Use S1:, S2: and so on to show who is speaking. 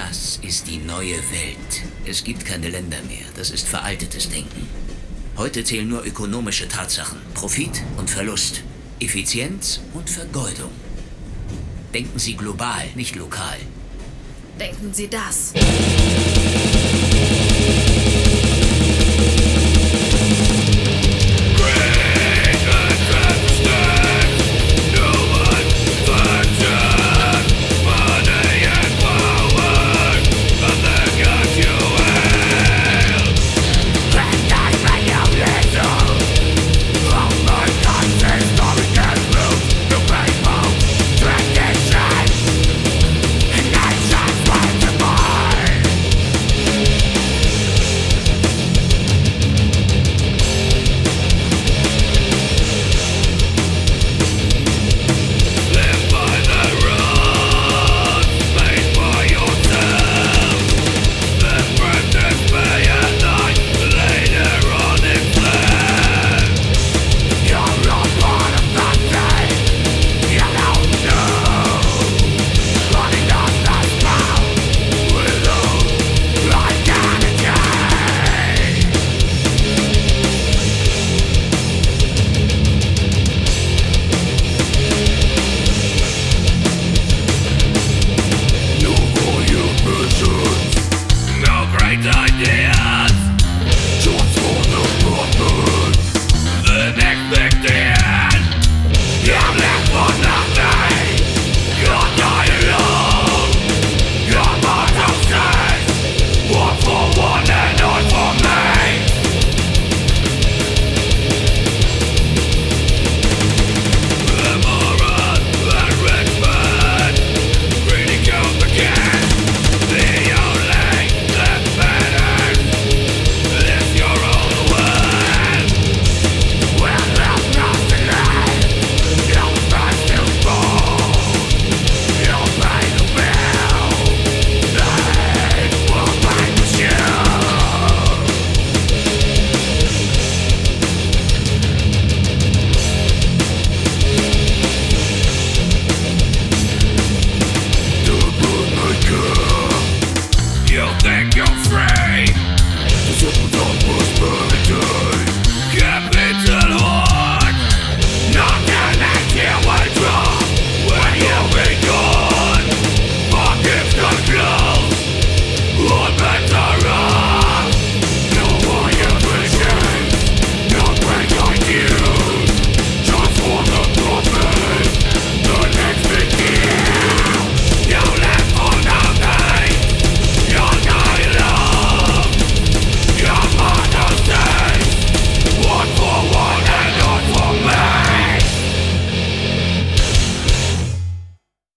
S1: Das ist die neue Welt. Es gibt keine Länder mehr. Das ist veraltetes Denken. Heute zählen nur ökonomische Tatsachen. Profit und Verlust. Effizienz und Vergeudung. Denken Sie global, nicht lokal.
S2: Denken Sie das.
S3: You think you're free? The simple dog was burning.